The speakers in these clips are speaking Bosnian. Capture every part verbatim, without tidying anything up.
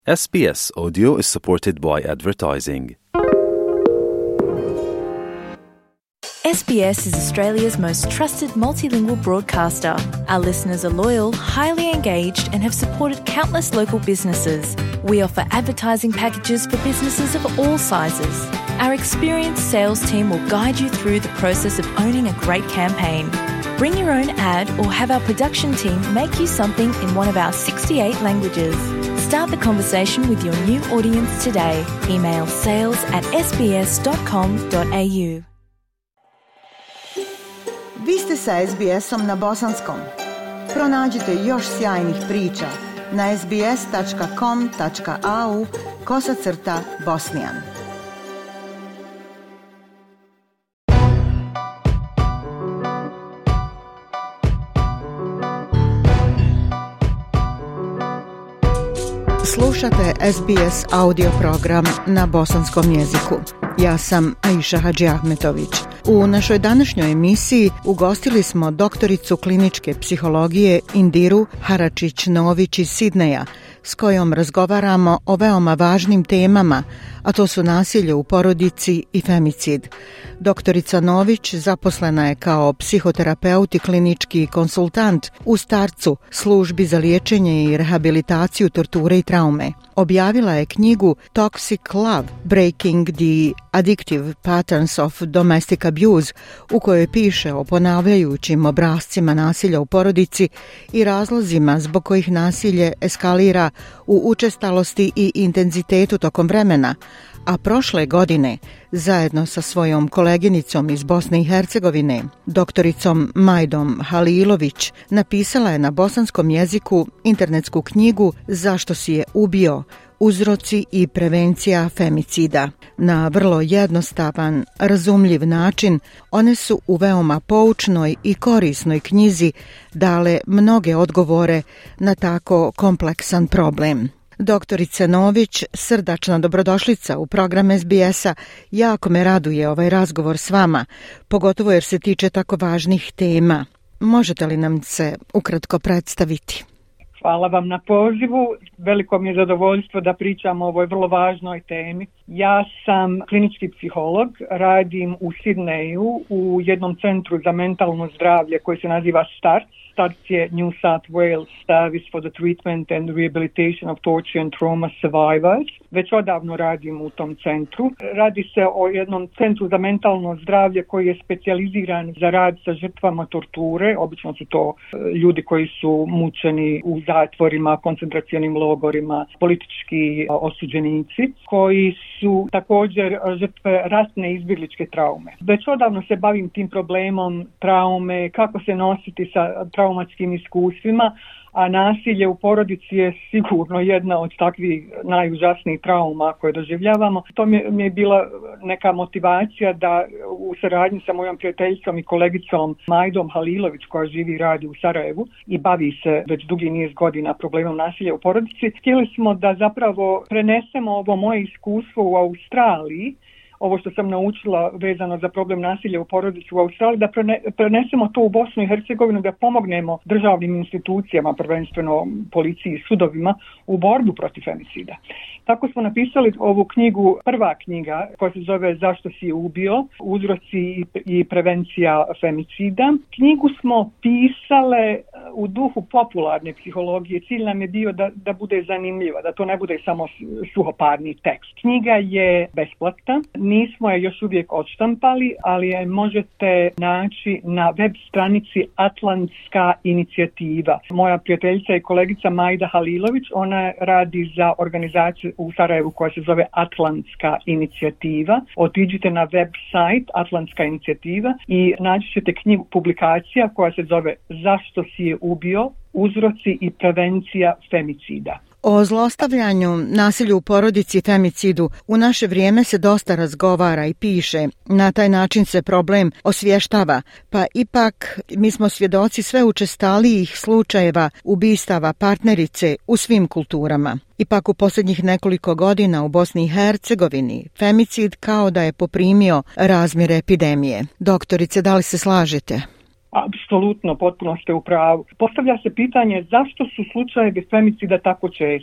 S B S Audio is supported by advertising. S B S is Australia's most trusted multilingual broadcaster. Our listeners are loyal, highly engaged, and have supported countless local businesses. We offer advertising packages for businesses of all sizes. Our experienced sales team will guide you through the process of owning a great campaign. Bring your own ad or have our production team make you something in one of our sixty-eight languages. Start the conversation with your new audience today. Email sales at s b s dot com dot a u. Vi ste sa S B S-om na bosanskom. Pronađite još sjajnih priča na sbs.com.au kosacrta bosnijan. Slušate S B S audio program na bosanskom jeziku. Ja sam Aisha Hadžiahmetović. U našoj današnjoj emisiji ugostili smo doktoricu kliničke psihologije Indiru Haračić-Nović iz Sidneja, s kojom razgovaramo o veoma važnim temama, a to su nasilje u porodici i femicid. Doktorica Nović zaposlena je kao psihoterapeut i klinički konsultant u Starcu, službi za liječenje i rehabilitaciju torture i traume. Objavila je knjigu Toxic Love – Breaking the Addictive Patterns of Domestic Abuse, u kojoj piše o ponavljajućim obrascima nasilja u porodici i razlozima zbog kojih nasilje eskalira u učestalosti i intenzitetu tokom vremena, a prošle godine, zajedno sa svojom koleginicom iz Bosne i Hercegovine, doktoricom Majdom Halilović, napisala je na bosanskom jeziku internetsku knjigu Zašto si je ubio? Uzroci i prevencija femicida. Na vrlo jednostavan, razumljiv način, one su u veoma poučnoj i korisnoj knjizi dale mnoge odgovore na tako kompleksan problem. Doktorice Nović, srdačna dobrodošlica u program S B S-a. Jako me raduje ovaj razgovor s vama, pogotovo jer se tiče tako važnih tema. Možete li nam se ukratko predstaviti? Hvala vam na pozivu. Veliko mi je zadovoljstvo da pričam o ovoj vrlo važnoj temi. Ja sam klinički psiholog, radim u Sidneju u jednom centru za mentalno zdravlje koji se naziva START. START je New South Wales Service for the Treatment and Rehabilitation of Torture and Trauma Survivors. Već odavno radim u tom centru. Radi se o jednom centru za mentalno zdravlje koji je specijaliziran za rad sa žrtvama torture. Obično su to ljudi koji su mučeni u zatvorima, koncentracionim logorima, politički osuđenici, koji su također žrtve ratne izbjegličke traume. Već odavno se bavim tim problemom traume, kako se nositi sa traumatskim iskustvima, a nasilje u porodici je sigurno jedna od takvih najužasnijih trauma koje doživljavamo. To mi je, mi je bila neka motivacija da u saradnji sa mojom prijateljicom i kolegicom Majdom Halilović, koja živi i radi u Sarajevu i bavi se već dugi niz godina problemom nasilja u porodici, htjeli smo da zapravo prenesemo ovo moje iskustvo u Australiji, ovo što sam naučila vezano za problem nasilja u porodici u Australiji, da prenesemo to u Bosnu i Hercegovinu, da pomognemo državnim institucijama, prvenstveno policiji i sudovima, u borbu protiv femicida. Tako smo napisali ovu knjigu, prva knjiga koja se zove Zašto si je ubio? Uzroci i prevencija femicida. Knjigu smo pisale u duhu popularne psihologije. Cilj nam je bio da, da bude zanimljiva, da to ne bude samo suhoparni tekst. Knjiga je besplatna. Nismo je još uvijek odštampali, ali je možete naći na web stranici Atlantska inicijativa. Moja prijateljica i kolegica Majda Halilović, ona radi za organizaciju u Sarajevu koja se zove Atlantska inicijativa. Otiđite na website Atlantska inicijativa i naći ćete knjigu publikacija koja se zove Zašto si je ubio? Uzroci i prevencija femicida. O zlostavljanju, nasilju u porodici i femicidu u naše vrijeme se dosta razgovara i piše. Na taj način se problem osvještava, pa ipak mi smo svjedoci sve učestalijih slučajeva ubistava partnerice u svim kulturama. Ipak u posljednjih nekoliko godina u Bosni i Hercegovini femicid kao da je poprimio razmjere epidemije. Doktorice, da li se slažete? Apsolutno, potpuno ste u pravu. Postavlja se pitanje zašto su slučajevi femicida tako česti.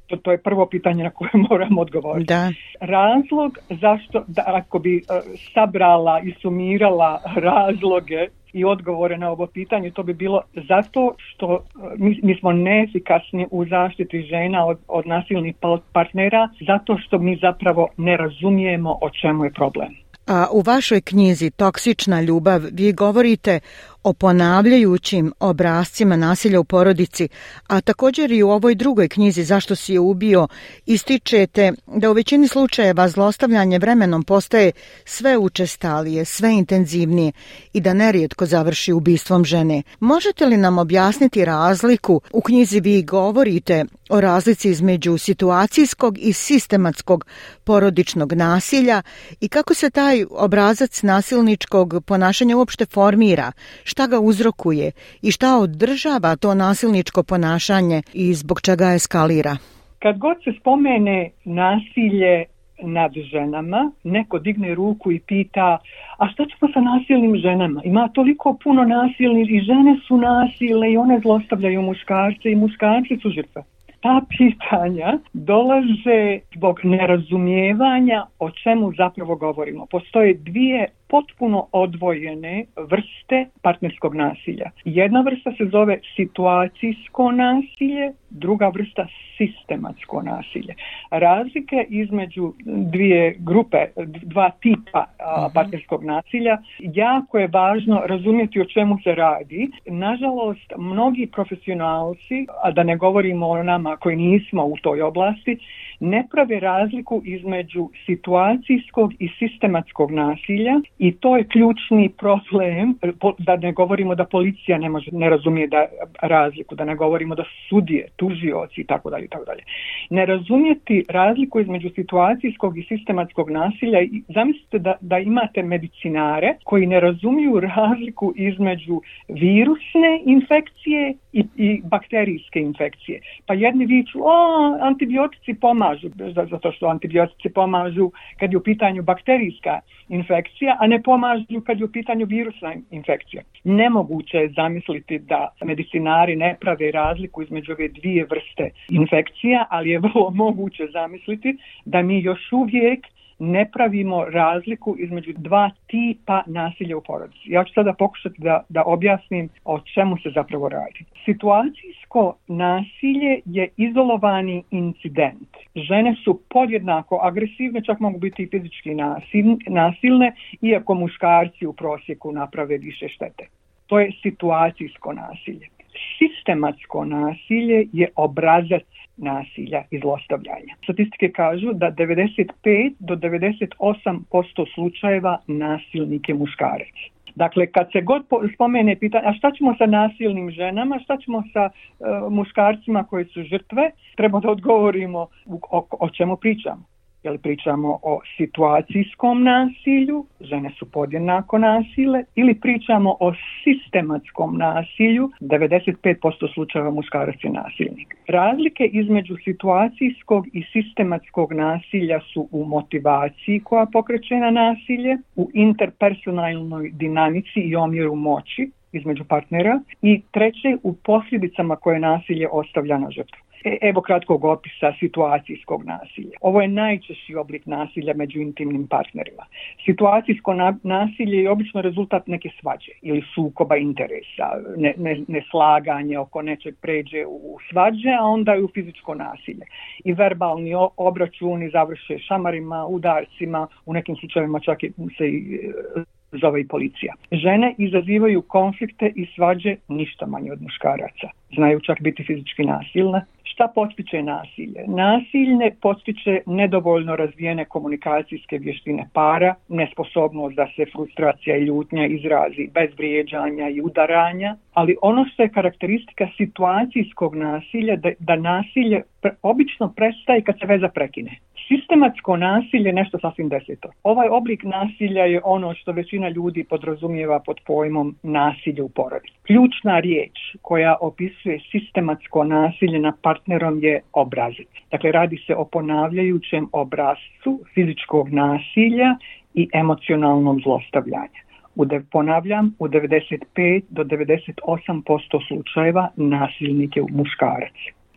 To, to je prvo pitanje na koje moram odgovoriti. Da. Razlog zašto, da ako bi uh, sabrala i sumirala razloge i odgovore na ovo pitanje, to bi bilo zato što uh, mi, mi smo neefikasni u zaštiti žena od, od nasilnih partnera, zato što mi zapravo ne razumijemo o čemu je problem. A u vašoj knjizi Toksična ljubav vi govorite o ponavljajućim obrascima nasilja u porodici, a također i u ovoj drugoj knjizi Zašto si je ubio ističete da u većini slučajeva zlostavljanje vremenom postaje sve učestalije, sve intenzivnije i da nerijetko završi ubistvom žene. Možete li nam objasniti razliku? U knjizi vi govorite o razlici između situacijskog i sistematskog porodičnog nasilja i kako se taj obrazac nasilničkog ponašanja uopšte formira, šta ga uzrokuje i šta održava to nasilničko ponašanje i zbog čega eskalira. Kad god se spomene nasilje nad ženama, neko digne ruku i pita, a šta ćemo sa nasilnim ženama? Ima toliko puno nasilnih i žene su nasilne i one zlostavljaju muškarce i muškarci su žrtve. Ta pitanja dolaze zbog nerazumijevanja o čemu zapravo govorimo. Postoje dvije potpuno odvojene vrste partnerskog nasilja. Jedna vrsta se zove situacijsko nasilje, druga vrsta sistematsko nasilje. Razlike između dvije grupe, dva tipa a, partnerskog nasilja, jako je važno razumjeti o čemu se radi. Nažalost, mnogi profesionalci, a da ne govorimo o nama koji nismo u toj oblasti, ne prave razliku između situacijskog i sistematskog nasilja i to je ključni problem, da ne govorimo da policija ne može, ne razumije da razliku, da ne govorimo da sudije, tužioci i tako dalje, tako dalje. Ne razumjeti razliku između situacijskog i sistematskog nasilja. Zamislite da, da imate medicinare koji ne razumiju razliku između virusne infekcije i, i bakterijske infekcije. Pa jedni viču, o, antibiotici pomažu, zato što antibiotici pomažu kad je u pitanju bakterijska infekcija, a ne pomažu kad je u pitanju virusna infekcija. Nemoguće je zamisliti da medicinari ne prave razliku između ove dvije vrste infekcija, ali je vrlo moguće zamisliti da mi još uvijek ne pravimo razliku između dva tipa nasilja u porodici. Ja ću sada pokušati da, da objasnim o čemu se zapravo radi. Situacijsko nasilje je izolovani incident. Žene su podjednako agresivne, čak mogu biti i fizički nasilne, iako muškarci u prosjeku naprave više štete. To je situacijsko nasilje. Sistematsko nasilje je obrazac nasilja i zlostavljanja. Statistike kažu da devedeset pet do devedeset osam posto slučajeva nasilnik je muškarac. Dakle, kad se god spomene pitanje, a šta ćemo sa nasilnim ženama, šta ćemo sa uh, muškarcima koji su žrtve, treba da odgovorimo o, o čemu pričamo. Jel pričamo o situacijskom nasilju, žene su podjednako nasile, ili pričamo o sistematskom nasilju, devedeset pet posto slučajeva muškarac je nasilnik. Razlike između situacijskog i sistematskog nasilja su u motivaciji koja pokreće na nasilje, u interpersonalnoj dinamici i omjeru moći između partnera i treće u posljedicama koje nasilje ostavlja na žrtvu. Evo kratkog opisa situacijskog nasilja. Ovo je najčešći oblik nasilja među intimnim partnerima. Situacijsko na, nasilje je obično rezultat neke svađe ili sukoba interesa, ne, ne, neslaganje oko nečeg pređe u svađe, a onda je u fizičko nasilje. I verbalni obračuni završe šamarima, udarcima, u nekim slučajevima čak se i zove i policija. Žene izazivaju konflikte i svađe ništa manje od muškaraca. Znaju čak biti fizički nasilne. Šta potiče nasilje? Nasilje potiče nedovoljno razvijene komunikacijske vještine para, nesposobnost da se frustracija i ljutnja izrazi bez vrijeđanja i udaranja, ali ono što je karakteristika situacijskog nasilja da, da nasilje pre, obično prestaje kad se veza prekine. Sistematsko nasilje je nešto sasvim deseto. Ovaj oblik nasilja je ono što većina ljudi podrazumijeva pod pojmom nasilje u porodici. Ključna riječ koja opisuje sistematsko nasilje nad partnerom je obrazac. Dakle, radi se o ponavljajućem obrascu fizičkog nasilja i emocionalnom zlostavljanju. U de, ponavljam, u devedeset pet do devedeset osam posto slučajeva nasilnik je muškarac.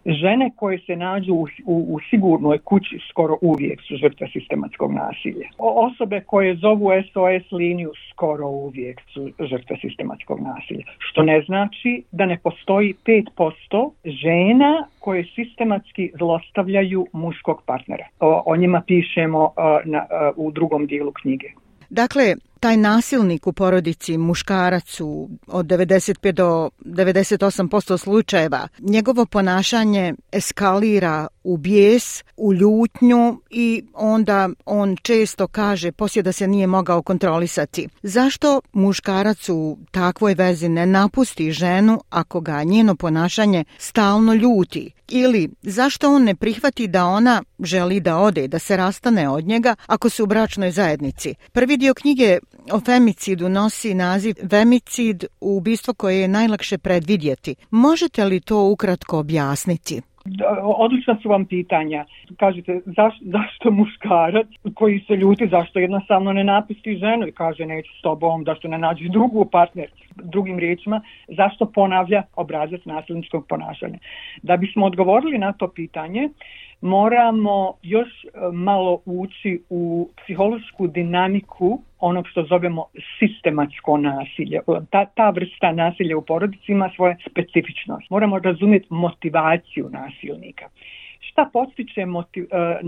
Žene koje se nađu u, u, u sigurnoj kući skoro uvijek su žrtve sistematskog nasilja. O, osobe koje zovu S O S liniju skoro uvijek su žrtve sistematskog nasilja. Što ne znači da ne postoji pet posto žena koje sistematski zlostavljaju muškog partnera. O, o njima pišemo uh, na, uh, u drugom dijelu knjige. Dakle, taj nasilnik u porodici, muškarac u od devedeset pet do devedeset osam posto slučajeva, njegovo ponašanje eskalira u bijes, u ljutnju i onda on često kaže poslije da se nije mogao kontrolisati. Zašto muškarac u takvoj vezi ne napusti ženu ako ga njeno ponašanje stalno ljuti? Ili zašto on ne prihvati da ona želi da ode, da se rastane od njega ako su u bračnoj zajednici? Prvi dio knjige o femicidu nosi naziv Femicid, ubistvo koje je najlakše predvidjeti. Možete li to ukratko objasniti? Odlična su vam pitanja. Kažete zaš, zašto muškarac koji se ljuti, zašto jednostavno ne napusti ženu i kaže neću s tobom, zašto ne nađe drugu partner. Drugim riječima, zašto ponavlja obrazac nasilničkog ponašanja. Da bismo odgovorili na to pitanje, moramo još malo ući u psihološku dinamiku onog što zovemo sistematsko nasilje. Ta, ta vrsta nasilja u porodici ima svoje specifičnost. Moramo razumjeti motivaciju nasilnika. Šta postiče motiv,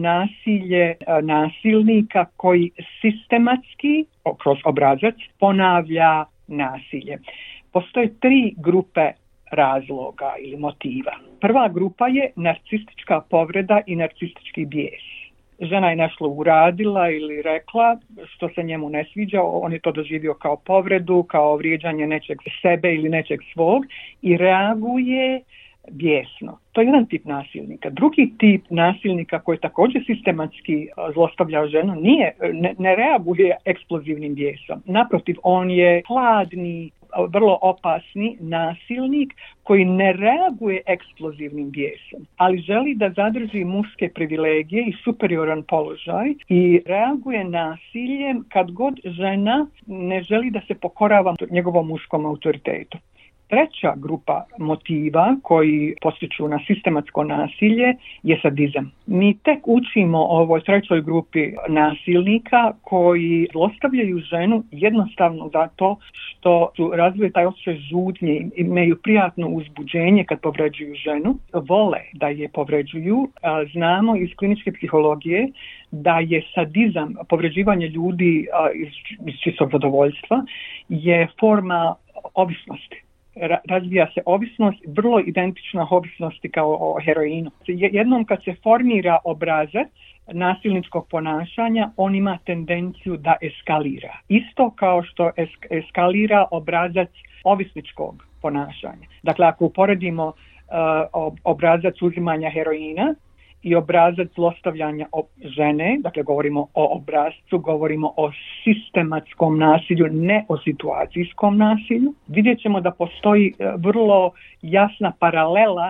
nasilje nasilnika koji sistematski, kroz obrazac, ponavlja nasilje? Postoje tri grupe razloga ili motiva. Prva grupa je narcistička povreda i narcistički bijes. Žena je nešto uradila ili rekla što se njemu ne sviđa, on je to doživio kao povredu, kao vrijeđanje nečeg sebe ili nečeg svog i reaguje bijesno. To je jedan tip nasilnika. Drugi tip nasilnika koji također sistematski zlostavlja ženu nije, ne, ne reaguje eksplozivnim bijesom. Naprotiv, on je hladni, vrlo opasni nasilnik koji ne reaguje eksplozivnim bijesom, ali želi da zadrži muške privilegije i superioran položaj i reaguje nasiljem kad god žena ne želi da se pokorava njegovom muškom autoritetu. Treća grupa motiva koji postiču na sistematsko nasilje je sadizam. Mi tek učimo o ovoj trećoj grupi nasilnika koji zlostavljaju ženu jednostavno zato što su razvije taj osjećaj žudnje, imaju prijatno uzbuđenje kad povređuju ženu, vole da je povređuju. Znamo iz kliničke psihologije da je sadizam, povređivanje ljudi iz, iz čistog zadovoljstva, je forma ovisnosti. Razvija se ovisnost, vrlo identična ovisnosti kao o heroinu. Jednom kad se formira obrazac nasilničkog ponašanja, on ima tendenciju da eskalira. Isto kao što esk- eskalira obrazac ovisničkog ponašanja. Dakle, ako uporedimo uh, obrazac uzimanja heroina i obrazac zlostavljanja žene, dakle govorimo o obrazcu, govorimo o sistematskom nasilju, ne o situacijskom nasilju, vidjet ćemo da postoji vrlo jasna paralela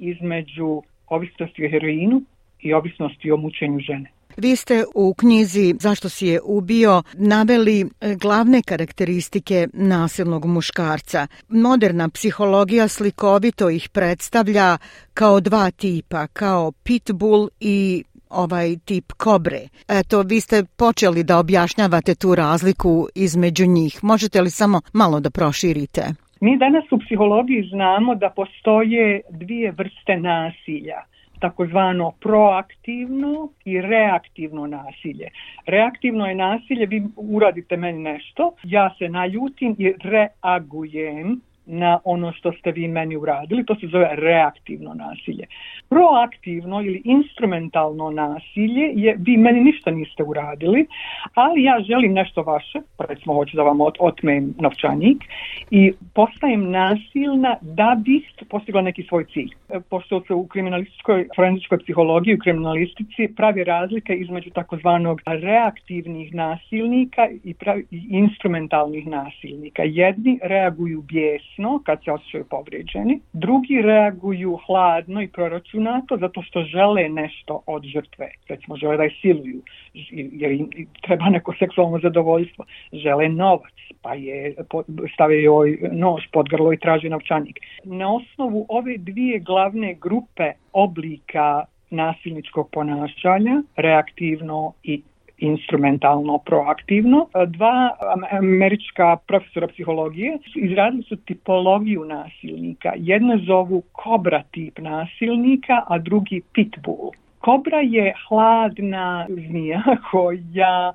između ovisnosti o heroinu i ovisnosti o mučenju žene. Vi ste u knjizi Zašto si je ubio naveli glavne karakteristike nasilnog muškarca. Moderna psihologija slikovito ih predstavlja kao dva tipa, kao pitbull i ovaj tip kobre. Eto, vi ste počeli da objašnjavate tu razliku između njih. Možete li samo malo da proširite? Mi danas u psihologiji znamo da postoje dvije vrste nasilja. Takozvano proaktivno i reaktivno nasilje. Reaktivno je nasilje, vi uradite meni nešto, ja se naljutim i reagujem na ono što ste vi meni uradili, to se zove reaktivno nasilje. Proaktivno ili instrumentalno nasilje je vi meni ništa niste uradili, ali ja želim nešto vaše, recimo hoću da vam otmem novčanik i postajem nasilna da bih postigla neki svoj cilj. Pošto se u kriminalističkoj, forenzičkoj psihologiji, u kriminalistici pravi razlike između takozvanog reaktivnih nasilnika i, pravi, i instrumentalnih nasilnika. Jedni reaguju bijesno, tjesno kad se osjećaju povrijeđeni. Drugi reaguju hladno i proračunato zato što žele nešto od žrtve. Recimo žele da je siluju jer im treba neko seksualno zadovoljstvo. Žele novac pa je stave joj nož pod grlo i traži novčanik. Na osnovu ove dvije glavne grupe oblika nasilničkog ponašanja, reaktivno i instrumentalno, proaktivno. Dva američka profesora psihologije izradili su tipologiju nasilnika. Jedno zovu kobra tip nasilnika, a drugi pitbull. Kobra je hladna zmija koja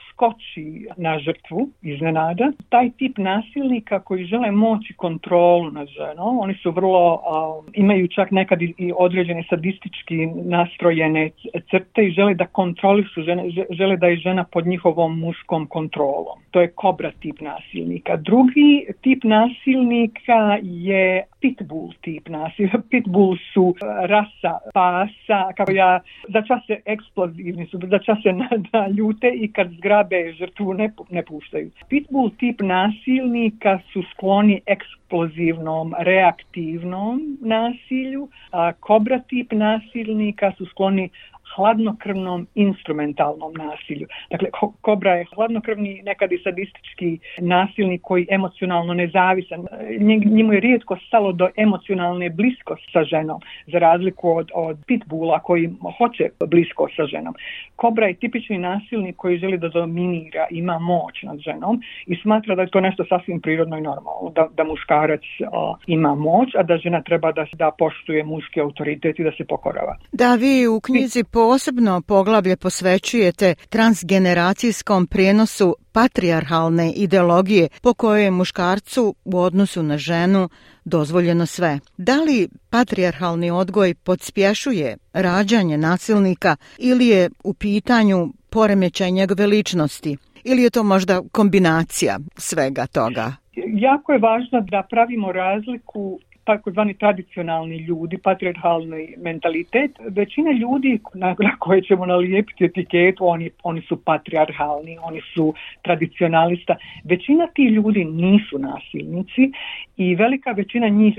skoči na žrtvu iznenada. Taj tip nasilnika koji žele moći kontrolu nad ženom, oni su vrlo, uh, imaju čak nekad i određene sadistički nastrojene crte i žele da kontrolišu žene, žele da je žena pod njihovom muškom kontrolom. To je kobra tip nasilnika. Drugi tip nasilnika je pitbull tip nasilnika. Pitbull su rasa pasa, kako ja, za čas se eksplozivni su, za čas se naljute i kad zgrabe žrtvu ne, ne puštaju. Pitbull tip nasilnika su skloni eksplozivnom, reaktivnom nasilju, a kobra tip nasilnika su skloni hladnokrvnom instrumentalnom nasilju. Dakle, kobra je hladnokrvni, nekad i sadistički nasilnik koji emocionalno nezavisan. Njemu je rijetko stalo do emocionalne bliskosti sa ženom, za razliku od, od pitbulla koji hoće blisko sa ženom. Kobra je tipični nasilnik koji želi da dominira, ima moć nad ženom i smatra da je to nešto sasvim prirodno i normalno, da, da muškarac a, ima moć, a da žena treba da, da poštuje muški autoritet i da se pokorava. Da, vi u knjizi posebno poglavlje posvećujete transgeneracijskom prijenosu patrijarhalne ideologije po kojoj je muškarcu u odnosu na ženu dozvoljeno sve. Da li patrijarhalni odgoj podspješuje rađanje nasilnika ili je u pitanju poremećaj njegove ličnosti? Ili je to možda kombinacija svega toga? Jako je važno da pravimo razliku takozvani tradicionalni ljudi, patrijarhalni mentalitet. Većina ljudi na koje ćemo nalijepiti etiketu, oni, oni su patrijarhalni, oni su tradicionalista. Većina tih ljudi nisu nasilnici i velika većina njih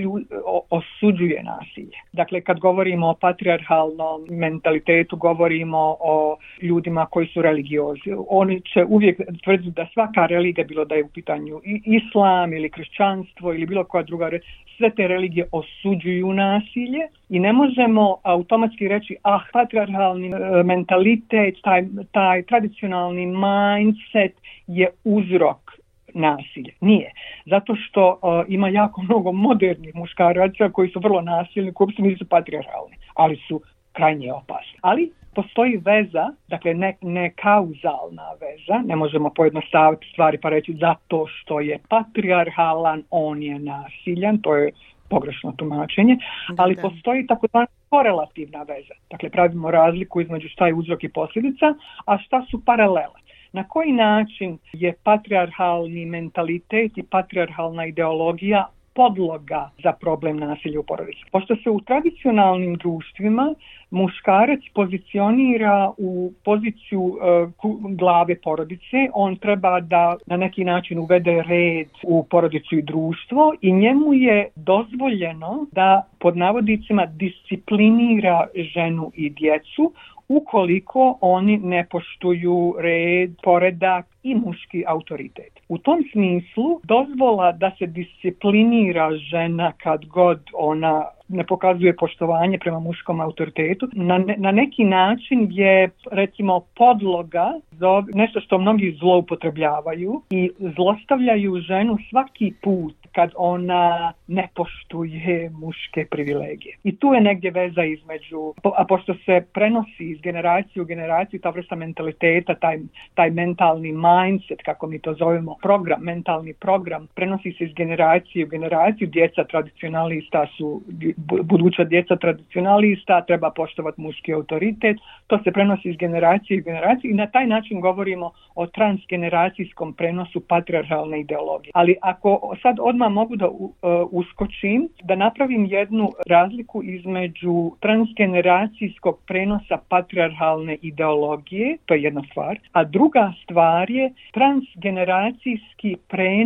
osuđuje nasilje. Dakle, kad govorimo o patrijarhalnom mentalitetu, govorimo o ljudima koji su religiozni. Oni će uvijek tvrditi da svaka religija, bilo da je u pitanju islam ili kršćanstvo ili bilo koja druga, sve te religije osuđuju nasilje i ne možemo automatski reći ah, patrijarhalni mentalitet, taj, taj tradicionalni mindset je uzrok nasilja. Nije. Zato što uh, ima jako mnogo modernih muškaraca koji su vrlo nasilni, koji uopće nisu patrijarhalni, ali su krajnje opasni. Ali postoji veza, dakle ne, ne kauzalna veza, ne možemo pojednostaviti stvari pa reći zato što je patrijarhalan, on je nasiljan, to je pogrešno tumačenje, ali da, da. Postoji takozvana korelativna veza. Dakle, pravimo razliku između šta je uzrok i posljedica, a šta su paralele. Na koji način je patrijarhalni mentalitet i patrijarhalna ideologija podloga za problem nasilja u porodici? Pošto se u tradicionalnim društvima muškarac pozicionira u poziciju uh, glave porodice, on treba da na neki način uvede red u porodicu i društvo i njemu je dozvoljeno da pod navodnicima disciplinira ženu i djecu ukoliko oni ne poštuju red, poredak i muški autoritet. U tom smislu dozvola da se disciplinira žena kad god ona ne pokazuje poštovanje prema muškom autoritetu, na, ne, na neki način je recimo podloga za nešto što mnogi zloupotrebljavaju i zlostavljaju ženu svaki put kad ona ne poštuje muške privilegije. I tu je negdje veza između, a pošto se prenosi iz generacije u generaciju ta vrsta mentaliteta, taj, taj mentalni mindset, kako mi to zovemo, program, mentalni program, prenosi se iz generacije u generaciju, djeca tradicionalista su, buduća djeca tradicionalista, treba poštovati muški autoritet, to se prenosi iz generacije u generaciju i na taj način govorimo o transgeneracijskom prenosu patrijarhalne ideologije. Ali ako sad odmah mogu da uh, uskočim, da napravim jednu razliku između transgeneracijskog prenosa patrijarhalne ideologije, to je jedna stvar, a druga stvar je transgeneracijski prenos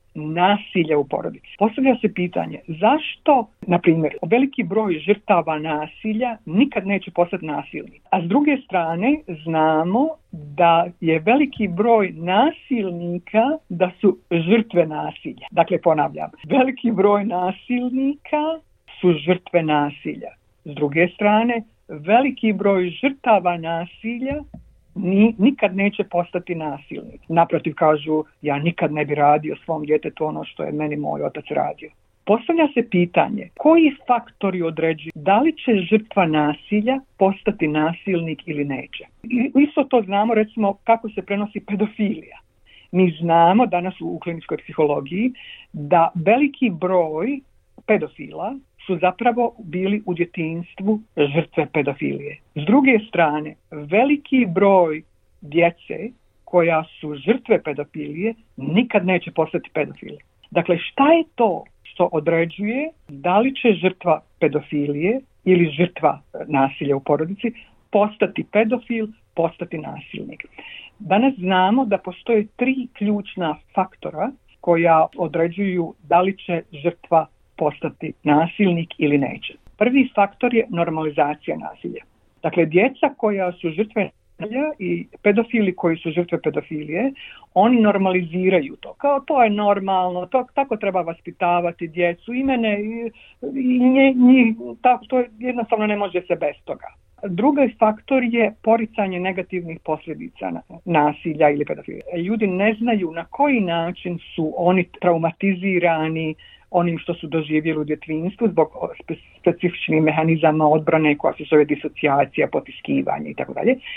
nasilja u porodici. Postavlja se pitanje zašto, na primjer, veliki broj žrtava nasilja nikad neće postati nasilnik. A s druge strane znamo da je veliki broj nasilnika da su žrtve nasilja. Dakle, ponavljam, veliki broj nasilnika su žrtve nasilja. S druge strane, veliki broj žrtava nasilja Ni, nikad neće postati nasilnik. Naprotiv, kažu, ja nikad ne bi radio svom djetetu ono što je meni moj otac radio. Postavlja se pitanje, koji faktori određuju da li će žrtva nasilja postati nasilnik ili neće? I, isto to znamo, recimo, kako se prenosi pedofilija. Mi znamo danas u kliničkoj psihologiji da veliki broj pedofila su zapravo bili u djetinjstvu žrtve pedofilije. S druge strane, veliki broj djece koja su žrtve pedofilije nikad neće postati pedofili. Dakle, šta je to što određuje da li će žrtva pedofilije ili žrtva nasilja u porodici postati pedofil, postati nasilnik? Danas znamo da postoje tri ključna faktora koja određuju da li će žrtva postati nasilnik ili neće. Prvi faktor je normalizacija nasilja. Dakle, djeca koja su žrtve nasilja i pedofili koji su žrtve pedofilije, oni normaliziraju to. Kao to je normalno, to, tako treba vaspitavati djecu i mene i, i nje, njih, tako, to jednostavno ne može se bez toga. Drugi faktor je poricanje negativnih posljedica nasilja ili pedofilije. Ljudi ne znaju na koji način su oni traumatizirani onim što su doživjeli u djetinjstvu zbog specifičnih mehanizama odbrane koja se zove disocijacija, potiskivanje itd.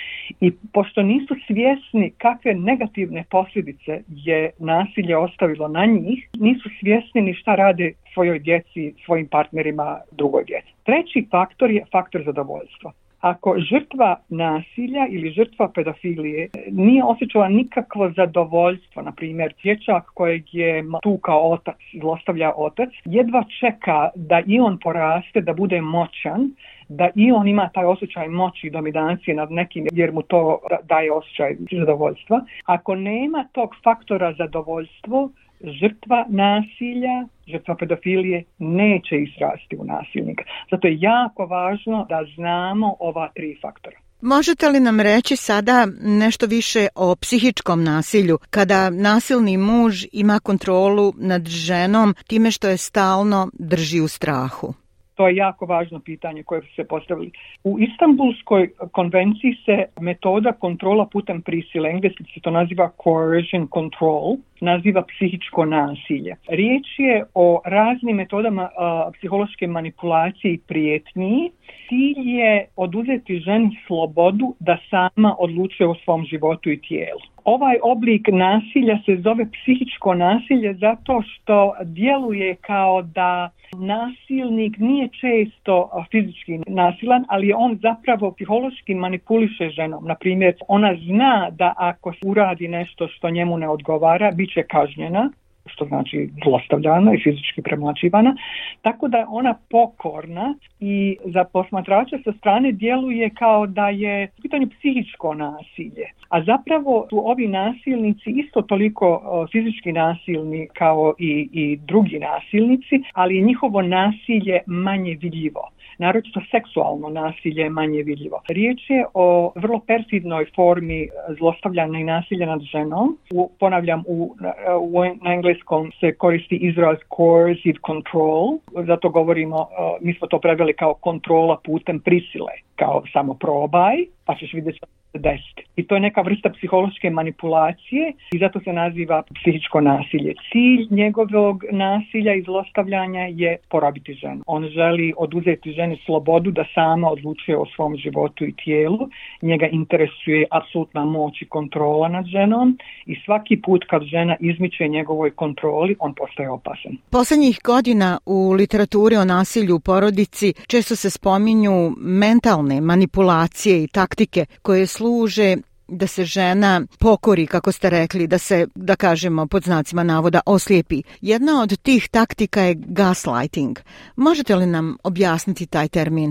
I pošto nisu svjesni kakve negativne posljedice je nasilje ostavilo na njih, nisu svjesni ni šta rade svojoj djeci, svojim partnerima, drugoj djeci. Treći faktor je faktor zadovoljstva. Ako žrtva nasilja ili žrtva pedofilije nije osjećala nikakvo zadovoljstvo, na primjer dječak kojeg je tukao otac, zlostavlja otac, jedva čeka da i on poraste, da bude moćan, da i on ima taj osjećaj moći i dominacije nad nekim jer mu to daje osjećaj zadovoljstva. Ako nema tog faktora zadovoljstvo, žrtva nasilja, žrtva pedofilije neće izrasti u nasilnika. Zato je jako važno da znamo ova tri faktora. Možete li nam reći sada nešto više o psihičkom nasilju, kada nasilni muž ima kontrolu nad ženom time što je stalno drži u strahu? To je jako važno pitanje koje su se postavili. U Istanbulskoj konvenciji se metoda kontrola putem prisile, engleski se to naziva coercion control, naziva psihičko nasilje. Riječ je o raznim metodama a, psihološke manipulacije i prijetnji. Cilj je oduzeti ženi slobodu da sama odlučuje o svom životu i tijelu. Ovaj oblik nasilja se zove psihičko nasilje zato što djeluje kao da nasilnik nije često fizički nasilan, ali on zapravo psihološki manipuliše ženom. Na primjer, ona zna da ako uradi nešto što njemu ne odgovara, bit će kažnjena, što znači zlostavljana i fizički premlaćivana, tako da je ona pokorna i za posmatrača sa strane djeluje kao da je u pitanju psihičko nasilje. A zapravo su ovi nasilnici isto toliko o, fizički nasilni kao i, i drugi nasilnici, ali je njihovo nasilje manje vidljivo. Naročito seksualno nasilje je manje vidljivo. Riječ je o vrlo perfidnoj formi zlostavljanja i nasilja nad ženom. U, ponavljam, u, u, na engleskom se koristi izraz coercive control, zato govorimo, mi smo to preveli kao kontrola putem prisile, kao samo probaj, pa ćeš vidjeti što se desiti. I to je neka vrsta psihološke manipulacije i zato se naziva psihičko nasilje. Cilj njegovog nasilja i zlostavljanja je porabiti ženu. On želi oduzeti ženi slobodu da sama odlučuje o svom životu i tijelu. Njega interesuje apsolutna moć i kontrola nad ženom i svaki put kad žena izmiče njegovoj kontroli, on postaje opasan. Posljednjih godina u literaturi o nasilju u porodici često se spominju mentalne manipulacije i taktike koje služe da se žena pokori, kako ste rekli, da se, da kažemo, pod znacima navoda oslijepi. Jedna od tih taktika je gaslighting. Možete li nam objasniti taj termin?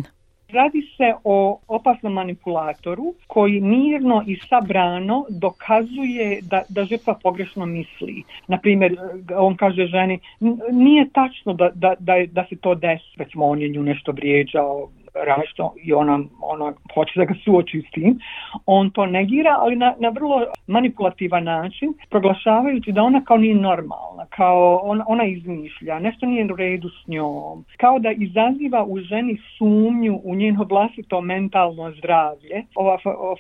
Radi se o opasnom manipulatoru koji mirno i sabrano dokazuje da, da žrtva pogrešno misli. Naprimjer, on kaže ženi, nije tačno da, da, da, da se to desi, recimo on je nju nešto vrijeđao, rašto i ona, ona hoće da ga suoči s tim. On to negira, ali na, na vrlo manipulativan način, proglašavajući da ona kao nije normalna, kao ona, ona izmišlja, nešto nije u redu s njom, kao da izaziva u ženi sumnju u njeno vlastito mentalno zdravlje. Ova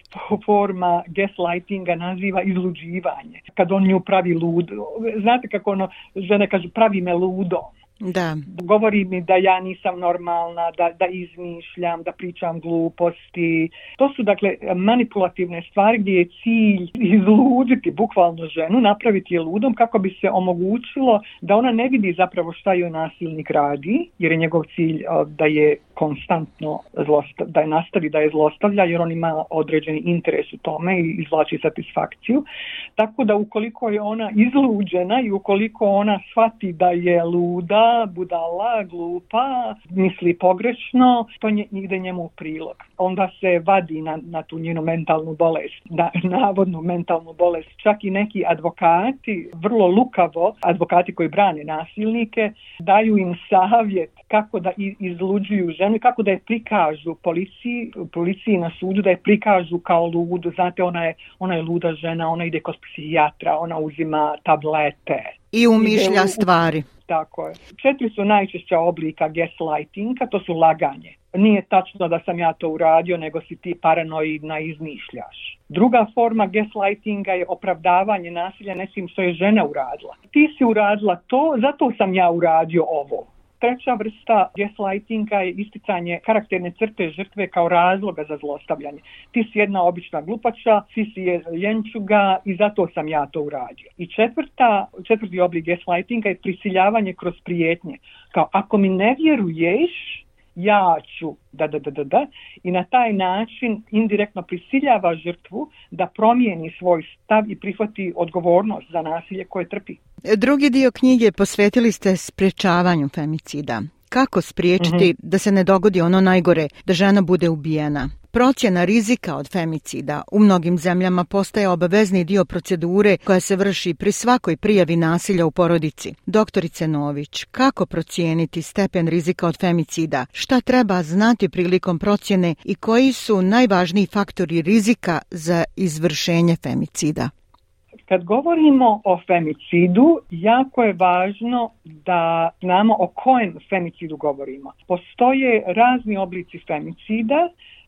forma gaslightinga naziva izluđivanje, kad on nju pravi ludo. Znate kako ono, žene kažu pravi me ludo. Da. Govori mi da ja nisam normalna, da, da izmišljam, da pričam gluposti. To su dakle manipulativne stvari gdje je cilj izluditi bukvalno ženu, napraviti je ludom kako bi se omogućilo da ona ne vidi zapravo šta joj nasilnik radi, jer je njegov cilj da je konstantno zlostav, da je nastavi da je zlostavlja, jer on ima određeni interes u tome i izvlači satisfakciju. Tako da ukoliko je ona izluđena i ukoliko ona shvati da je luda, budala, glupa, misli pogrešno, to nje, ide njemu u prilog. Onda se vadi na, na tu njenu mentalnu bolest, na, navodnu mentalnu bolest. Čak i neki advokati, vrlo lukavo, advokati koji brane nasilnike, daju im savjet kako da izluđuju ženu i kako da je prikažu policiji, policiji na sudu, da je prikažu kao ludu. Znate, ona je, ona je luda žena, ona ide kod psihijatra, ona uzima tablete. I umišlja stvari. Tako je. Četiri su najčešća oblika gaslightinga, to su laganje. Nije tačno da sam ja to uradio, nego si ti paranoidna i izmišljaš. Druga forma gaslightinga je opravdavanje nasilja nečim što je žena uradila. Ti si uradila to, zato sam ja uradio ovo. Treća vrsta gaslightinga je isticanje karakterne crte žrtve kao razloga za zlostavljanje. Ti si jedna obična glupača, ti si ljenčuga i zato sam ja to uradio. I četvrta, četvrti oblik gaslightinga je prisiljavanje kroz prijetnje. Kao ako mi ne vjeruješ, ja ću da, da, da, da, da. I na taj način indirektno prisiljava žrtvu da promijeni svoj stav i prihvati odgovornost za nasilje koje trpi. Drugi dio knjige posvetili ste sprečavanju femicida. Kako spriječiti mm-hmm. da se ne dogodi ono najgore, da žena bude ubijena? Procjena rizika od femicida u mnogim zemljama postaje obavezni dio procedure koja se vrši pri svakoj prijavi nasilja u porodici. Doktorice Nović, kako procijeniti stepen rizika od femicida? Šta treba znati prilikom procjene i koji su najvažniji faktori rizika za izvršenje femicida? Kad govorimo o femicidu, jako je važno da znamo o kojem femicidu govorimo. Postoje razni oblici femicida.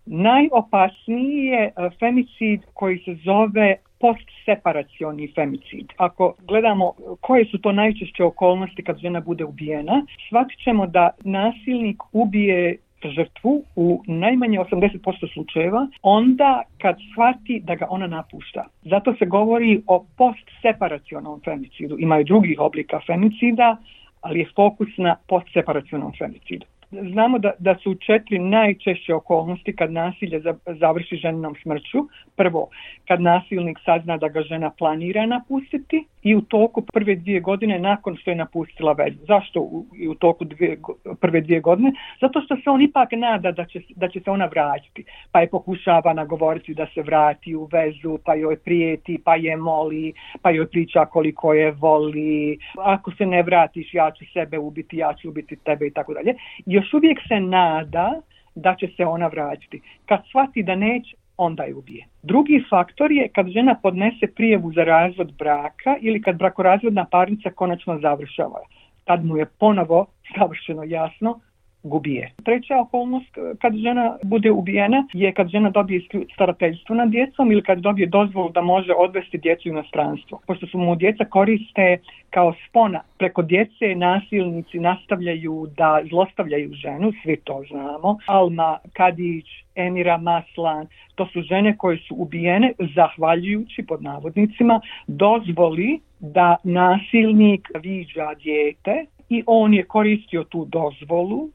Najopasniji je femicid koji se zove postseparacioni femicid. Ako gledamo koje su to najčešće okolnosti kad žena bude ubijena, shvatit ćemo da nasilnik ubije žrtvu u najmanje osamdeset posto slučajeva onda kad shvati da ga ona napušta. Zato se govori o postseparacionom femicidu. Ima i drugih oblika femicida, ali je fokus na postseparacionom femicidu. Znamo da, da su četiri najčešće okolnosti kad nasilje završi ženinom smrću. Prvo, kad nasilnik sazna da ga žena planira napustiti i u toku prve dvije godine nakon što je napustila vezu. Zašto u, u toku dvije, prve dvije godine? Zato što se on ipak nada da će, da će se ona vratiti. Pa je pokušava nagovoriti da se vrati u vezu, pa joj prijeti, pa je moli, pa joj priča koliko je voli. Ako se ne vratiš, ja ću sebe ubiti, ja ću ubiti tebe i tako dalje. Još uvijek se nada da će se ona vratiti. Kad shvati da neće, onda je ubije. Drugi faktor je kad žena podnese prijavu za razvod braka ili kad brakorazvodna parnica konačno završava. Tad mu je ponovo savršeno jasno, gubije. Treća okolnost kad žena bude ubijena je kad žena dobije starateljstvo nad djecom ili kad dobije dozvolu da može odvesti djecu u inostranstvo. Pošto su mu djeca koriste kao spona. Preko djece nasilnici nastavljaju da zlostavljaju ženu, svi to znamo. Alma Kadić, Emira Maslan, to su žene koje su ubijene zahvaljujući, pod navodnicima, dozvoli da nasilnik viđa dijete i on je koristio tu dozvolu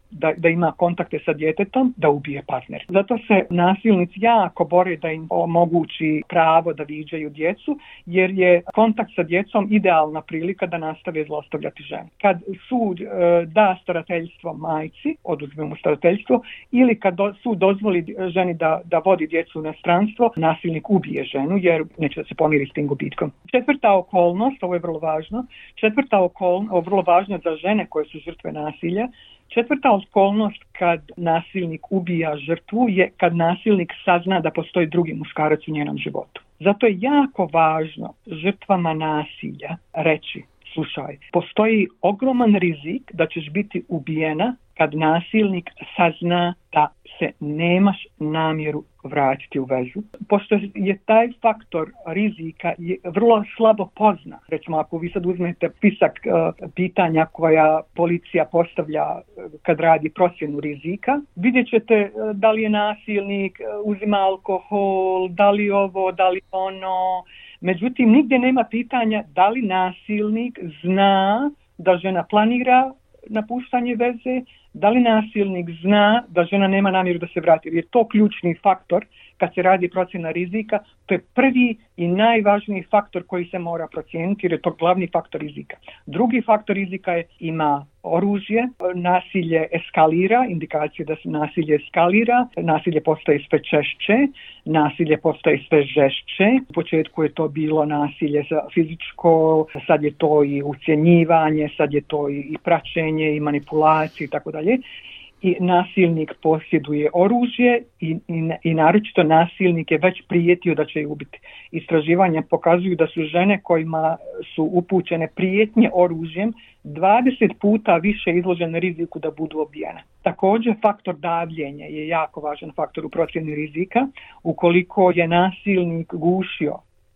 da, da ima kontakte sa djetetom, da ubije partner. Zato se nasilnici jako bore da im omogući pravo da viđaju djecu, jer je kontakt sa djecom idealna prilika da nastave zlostavljati ženu. Kad sud e, da starateljstvo majci, oduzme mu starateljstvo, ili kad do, sud dozvoli ženi da, da vodi djecu u inostranstvo, nasilnik ubije ženu jer neće da se pomiri s tim gubitkom. Četvrta okolnost, ovo je vrlo važno, četvrta okolnost, ovo je vrlo važno za žene koje su žrtve nasilja, četvrta okolnost kad nasilnik ubija žrtvu je kad nasilnik sazna da postoji drugi muškarac u njenom životu. Zato je jako važno žrtvama nasilja reći, slušaj, postoji ogroman rizik da ćeš biti ubijena kad nasilnik sazna da se nemaš namjeru vratiti u vezu. Pošto je taj faktor rizika je vrlo slabo pozna. Recimo, ako vi sad uzmete spisak uh, pitanja koja policija postavlja kad radi procjenu rizika, vidjet ćete uh, da li je nasilnik, uh, uzima alkohol, da li ovo, da li ono. Međutim, nigdje nema pitanja da li nasilnik zna da žena planira napuštanje veze, da li nasilnik zna da žena nema namjeru da se vrati. Jer je to ključni faktor kad se radi procjena rizika. To je prvi i najvažniji faktor koji se mora procijeniti jer je to glavni faktor rizika. Drugi faktor rizika je ima oružje, nasilje eskalira, indikacije da se nasilje eskalira, nasilje postaje sve češće, nasilje postaje sve žešće. U početku je to bilo nasilje fizičko, sad je to i ucjenjivanje, sad je to i praćenje i manipulacije i tako dalje. I nasilnik posjeduje oružje i, i, i naročito nasilnik je već prijetio da će je ubiti. Istraživanja pokazuju da su žene kojima su upućene prijetnje oružjem dvadeset puta više izložene riziku da budu ubijene. Također faktor davljenja je jako važan faktor u procjeni rizika. Ukoliko je nasilnik gušio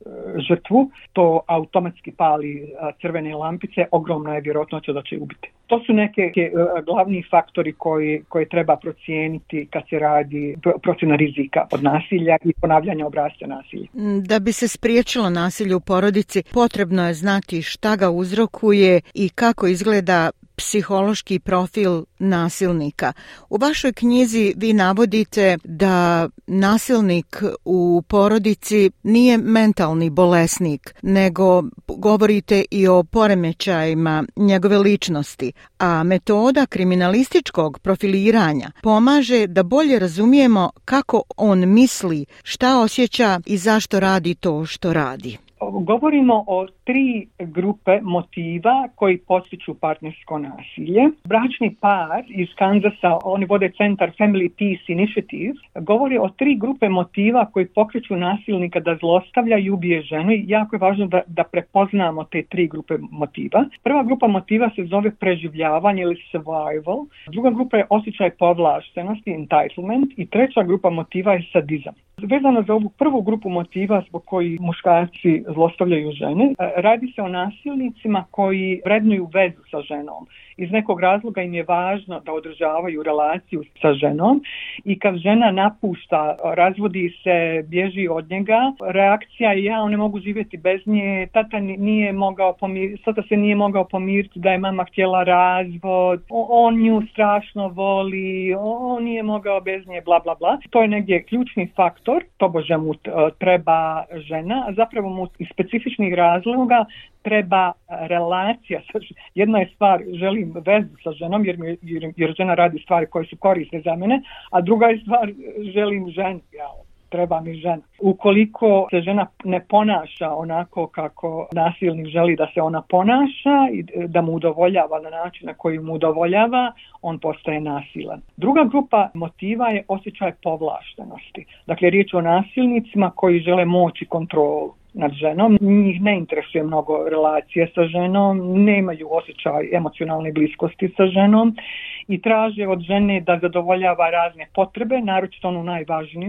žrtvu, to automatski pali crvene lampice, ogromna je vjerojatnoća da će ubiti. To su neke glavni faktori koji, koje treba procijeniti kad se radi procjena rizika od nasilja i ponavljanja obrasca nasilja. Da bi se spriječilo nasilje u porodici, potrebno je znati šta ga uzrokuje i kako izgleda psihološki profil nasilnika. U vašoj knjizi vi navodite da nasilnik u porodici nije mentalni bolesnik, nego govorite i o poremećajima njegove ličnosti, a metoda kriminalističkog profiliranja pomaže da bolje razumijemo kako on misli, šta osjeća i zašto radi to što radi. Govorimo o tri grupe motiva koji potiču partnersko nasilje. Bračni par iz Kanzasa, oni vode centar Family Peace Initiative, govori o tri grupe motiva koji pokreću nasilnika da zlostavlja i ubije ženu. I jako je važno da, da prepoznamo te tri grupe motiva. Prva grupa motiva se zove preživljavanje ili survival. Druga grupa je osjećaj povlaštenosti, entitlement. I treća grupa motiva je sadizam. Vezano za ovu prvu grupu motiva zbog koji muškarci zlostavljaju žene, radi se o nasilnicima koji vrednuju vezu sa ženom. Iz nekog razloga im je važno da održavaju relaciju sa ženom i kad žena napušta, razvodi se, bježi od njega, reakcija je ja ne mogu živjeti bez nje, tata nije mogao pomiriti, tata se nije mogao pomiriti da je mama htjela razvod, on nju strašno voli, on nije mogao bez nje, bla bla bla. To je negdje ključni faktor, tobože mu treba žena, a zapravo mu iz specifičnih razloga treba relacija. Jedna je stvar, želim vezu sa ženom jer, mi, jer, jer žena radi stvari koje su korisne za mene, a druga je stvar, želim ženu, ja, treba mi žena. Ukoliko se žena ne ponaša onako kako nasilnik želi da se ona ponaša i da mu udovoljava na način na koji mu udovoljava, on postaje nasilan. Druga grupa motiva je osjećaj povlaštenosti. Dakle, riječ o nasilnicima koji žele moć i kontrolu nad ženom. Njih ne interesuje mnogo relacije sa ženom, nemaju osjećaj emocionalne bliskosti sa ženom i traže od žene da zadovoljava razne potrebe, naročito onu najvažniju,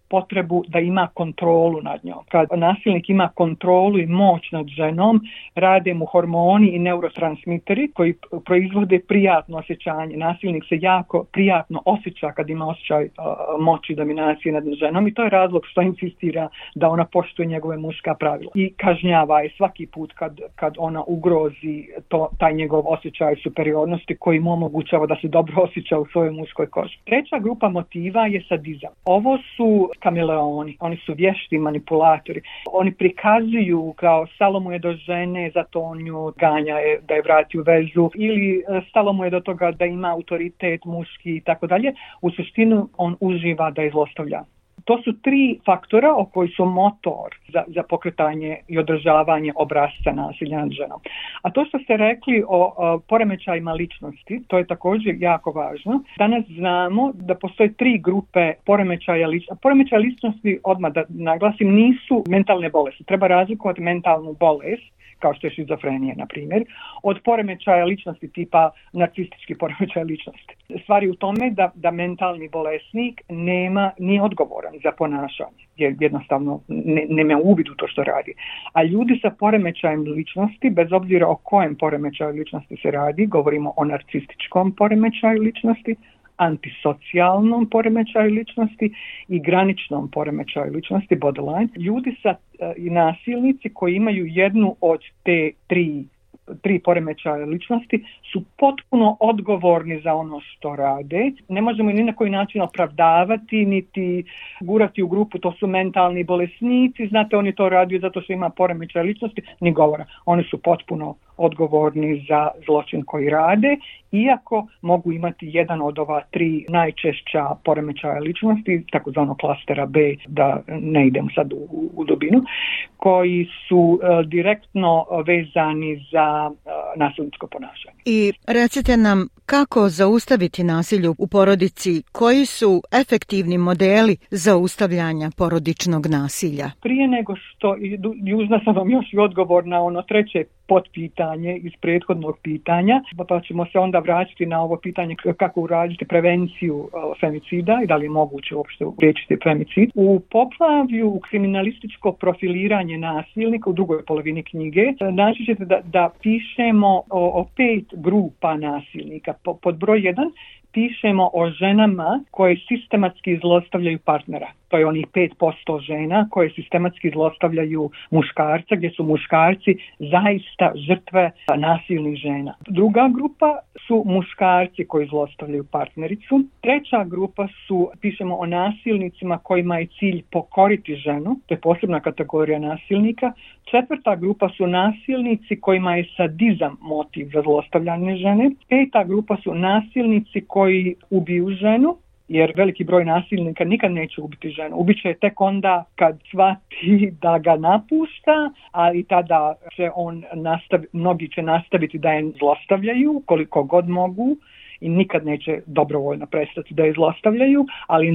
potrebu da ima kontrolu nad njom. Kad nasilnik ima kontrolu i moć nad ženom, rade mu hormoni i neurotransmiteri koji proizvode prijatno osjećanje. Nasilnik se jako prijatno osjeća kad ima osjećaj uh, moći, dominacije nad ženom i to je razlog što insistira da ona poštuje njegove muška pravila. I kažnjava je svaki put kad, kad ona ugrozi to, taj njegov osjećaj superiornosti koji mu omogućava da se dobro osjeća u svojoj muškoj koži. Treća grupa motiva je sadizam. Ovo su kameleoni, oni su vješti manipulatori. Oni prikazuju kao stalo mu je do žene, zato on nju ganja je da je vrati u vezu ili stalo mu je do toga da ima autoritet muški i tako dalje. U suštinu on uživa da je zlostavlja. To su tri faktora o koji su motor za, za pokretanje i održavanje obrasca nasilja nad ženom. A to što ste rekli o, o poremećajima ličnosti, to je također jako važno. Danas znamo da postoje tri grupe poremećaja ličnosti. Poremećaja ličnosti, odmah da naglasim, nisu mentalne bolesti. Treba razlikovati mentalnu bolest, kao što je šizofrenija, na primjer, od poremećaja ličnosti tipa narcistički poremećaj ličnosti. Stvar je u tome da, da mentalni bolesnik nema, nije odgovoran za ponašanje, jer jednostavno ne, nema uvid u to što radi. A ljudi sa poremećajem ličnosti, bez obzira o kojem poremećaju ličnosti se radi, govorimo o narcističkom poremećaju ličnosti, antisocijalnom poremećaju ličnosti i graničnom poremećaju ličnosti, borderline. Ljudi sa i nasilnici koji imaju jednu od te tri, tri poremećaja ličnosti su potpuno odgovorni za ono što rade. Ne možemo ni na koji način opravdavati, niti gurati u grupu, to su mentalni bolesnici, znate, oni to radi zato što ima poremećaj ličnosti, ni govora. Oni su potpuno odgovorni za zločin koji rade, iako mogu imati jedan od ova tri najčešća poremećaja ličnosti, takozvano klastera B, da ne idem sad u, u dubinu, koji su uh, direktno vezani za uh, nasilničko ponašanje. I recite nam kako zaustaviti nasilje u porodici, koji su efektivni modeli zaustavljanja porodičnog nasilja? Prije nego što, dužna sam vam još i odgovor na ono treće potpitanje iz prethodnog pitanja, pa ćemo se onda vratiti na ovo pitanje kako uraditi prevenciju femicida i da li je moguće uopšte liječiti femicid. U poglavlju u kriminalističko profiliranje nasilnika u drugoj polovini knjige naći ćete da, da pišemo o, o pet grupa nasilnika. Po, pod broj jedan pišemo o ženama koje sistematski zlostavljaju partnera. To je onih pet posto žena koje sistematski zlostavljaju muškarca, gdje su muškarci zaista žrtve nasilnih žena. Druga grupa su muškarci koji zlostavljaju partnericu. Treća grupa su, pišemo o nasilnicima kojima je cilj pokoriti ženu, to je posebna kategorija nasilnika. Četvrta grupa su nasilnici kojima je sadizam motiv za zlostavljanje žene. Peta grupa su nasilnici koji ubiju ženu, jer veliki broj nasilnika nikad neće ubiti ženu. Ubiće je tek onda kad shvati da ga napušta, ali tada će on nastavi, mnogi će nastaviti da je zlostavljaju koliko god mogu i nikad neće dobrovoljno prestati da je zlostavljaju, ali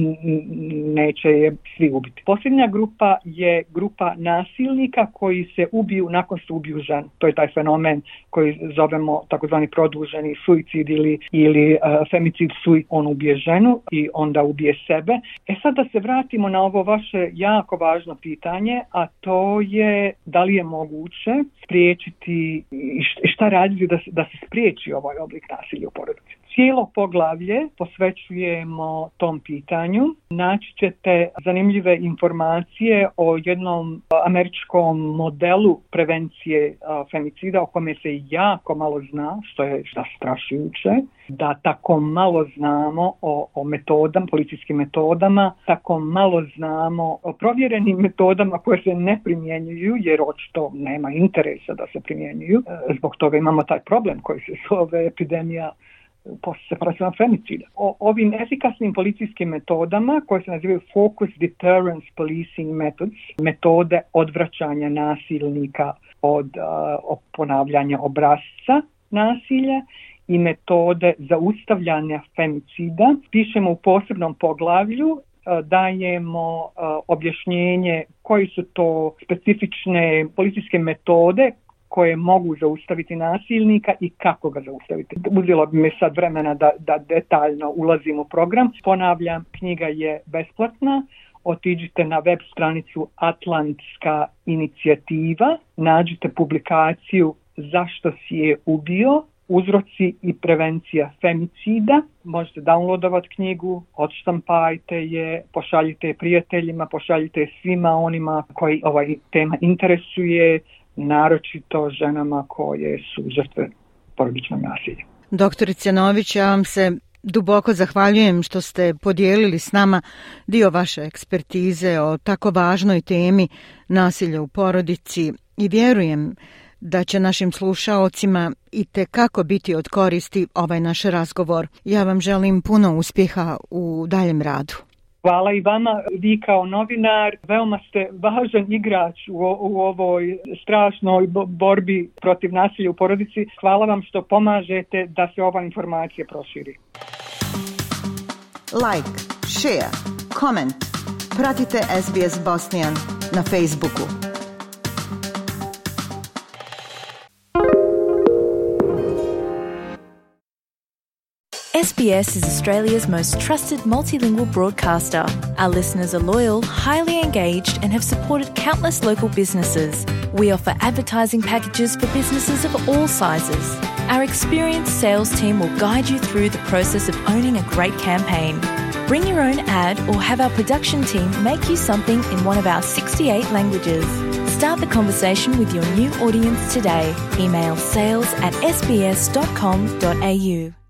neće je svi ubiti. Posljednja grupa je grupa nasilnika koji se ubiju nakon što ubiju ženu. To je taj fenomen koji zovemo takozvani produženi suicid ili, ili uh, femicid suicid. On ubije ženu i onda ubije sebe. E sad da se vratimo na ovo vaše jako važno pitanje, a to je da li je moguće spriječiti i šta raditi da, da se spriječi ovaj oblik nasilja u porodici. Cijelo poglavlje posvećujemo tom pitanju. Naći ćete zanimljive informacije o jednom američkom modelu prevencije femicida o kome se jako malo zna, što je zastrašujuće. Da tako malo znamo o, o metodama, policijskim metodama, tako malo znamo o provjerenim metodama koje se ne primjenjuju, jer očito nema interesa da se primjenjuju. Zbog toga imamo taj problem koji se zove epidemija postseparacijona femicida. O ovim efikasnim policijskim metodama koje se nazivaju Focus Deterrence Policing Methods, metode odvraćanja nasilnika od uh, ponavljanja obrasca nasilja i metode zaustavljanja femicida, pišemo u posebnom poglavlju, uh, dajemo uh, objašnjenje koji su to specifične policijske metode koje mogu zaustaviti nasilnika i kako ga zaustaviti. Uzelo bi mi sad vremena da, da detaljno ulazim u program. Ponavljam, knjiga je besplatna. otiđite na web stranicu Atlantska inicijativa, nađite publikaciju Zašto si je ubio, uzroci i prevencija femicida. Možete downloadovati knjigu, odštampajte je, pošaljite je prijateljima, pošaljite je svima onima koji ovaj tema interesuje, naročito ženama koje su žrtve porodičnog nasilja. Doktorice Nović, ja vam se duboko zahvaljujem što ste podijelili s nama dio vaše ekspertize o tako važnoj temi nasilja u porodici i vjerujem da će našim slušaocima i tekako biti od koristi ovaj naš razgovor. Ja vam želim puno uspjeha u daljem radu. Hvala i vama. Vi kao novinar veoma ste važan igrač u, u ovoj strašnoj borbi protiv nasilja u porodici. Hvala vam što pomažete da se ova informacija proširi. Like, share, comment. Pratite S B S Bosnian na Facebooku. S B S is Australia's most trusted multilingual broadcaster. Our listeners are loyal, highly engaged, and have supported countless local businesses. We offer advertising packages for businesses of all sizes. Our experienced sales team will guide you through the process of owning a great campaign. Bring your own ad or have our production team make you something in one of our sixty-eight languages. Start the conversation with your new audience today. Email sales at s b s dot com dot a u.